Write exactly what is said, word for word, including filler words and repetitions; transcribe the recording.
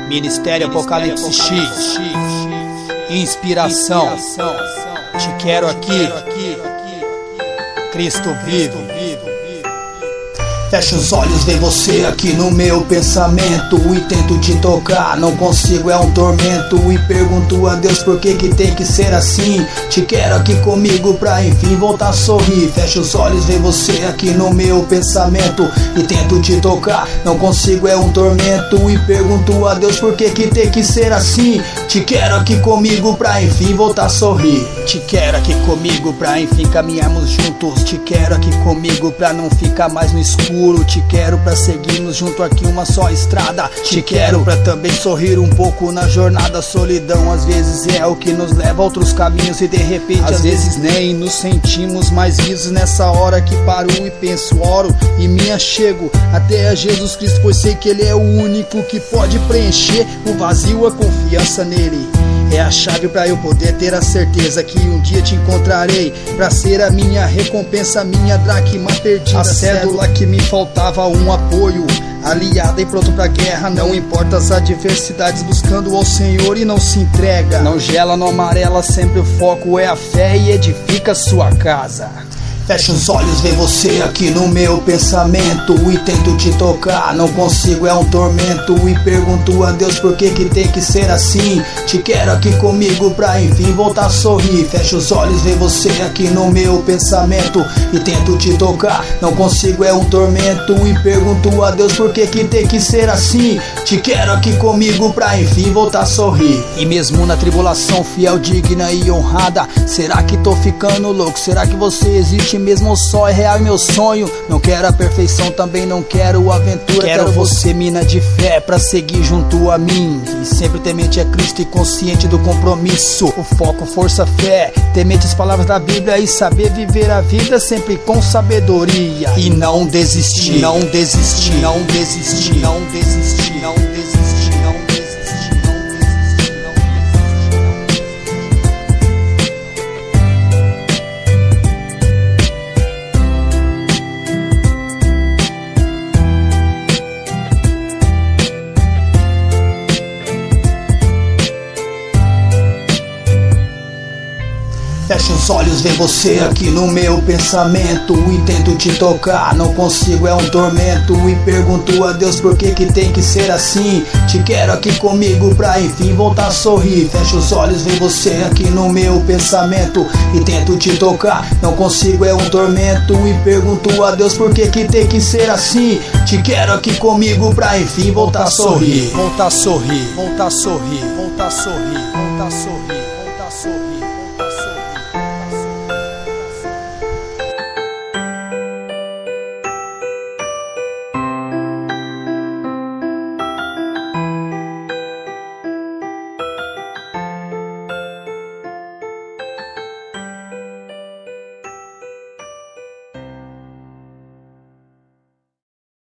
Ministério Apocalipse X, inspiração, te quero aqui, Cristo vive. Fecha os olhos, vem você aqui no meu pensamento e tento te tocar, não consigo, é um tormento. E pergunto a Deus por que que tem que ser assim. Te quero aqui comigo pra enfim voltar a sorrir. Fecha os olhos, vem você aqui no meu pensamento e tento te tocar, não consigo, é um tormento. E pergunto a Deus por que que tem que ser assim. Te quero aqui comigo pra enfim voltar a sorrir. Te quero aqui comigo pra enfim caminharmos juntos. Te quero aqui comigo pra não ficar mais no escuro. Te quero pra seguirmos junto aqui uma só estrada. Te quero pra também sorrir um pouco na jornada. Solidão às vezes é o que nos leva a outros caminhos e de repente às vezes nem nos sentimos mais vivos. Nessa hora que paro e penso, oro e me achego até a Jesus Cristo, pois sei que Ele é o único que pode preencher o vazio, a confiança nele é a chave pra eu poder ter a certeza que um dia te encontrarei, pra ser a minha recompensa, minha dracma perdida, a cédula que me faltava, um apoio, aliada e pronto pra guerra. Não importa as adversidades, buscando ao Senhor e não se entrega. Não gela, não amarela, sempre o foco é a fé e edifica sua casa. Fecha os olhos, vem você aqui no meu pensamento e tento te tocar, não consigo, é um tormento. E pergunto a Deus por que que tem que ser assim. Te quero aqui comigo pra enfim voltar a sorrir. Fecha os olhos, vem você aqui no meu pensamento e tento te tocar, não consigo, é um tormento. E pergunto a Deus por que que tem que ser assim. Te quero aqui comigo pra enfim voltar a sorrir. E mesmo na tribulação, fiel, digna e honrada, será que tô ficando louco? Será que você existe mesmo, só é real meu sonho? Não quero a perfeição, também não quero aventura. Quero, quero você, mina de fé, pra seguir junto a mim, e sempre temente a Cristo e consciente do compromisso. O foco, força, fé, temente as palavras da Bíblia e saber viver a vida sempre com sabedoria. E não desistir, não desistir, não desistir, não desistir, não desistir. Fecha os olhos, vem você aqui no meu pensamento e tento te tocar, não consigo, é um tormento. E pergunto a Deus por que que tem que ser assim. Te quero aqui comigo pra enfim voltar a sorrir. Fecha os olhos, vem você aqui no meu pensamento e tento te tocar, não consigo, é um tormento. E pergunto a Deus por que que tem que ser assim. Te quero aqui comigo pra enfim voltar a sorrir. Voltar a sorrir, voltar a sorrir, voltar a sorrir, voltar a sorrir, voltar a sorrir.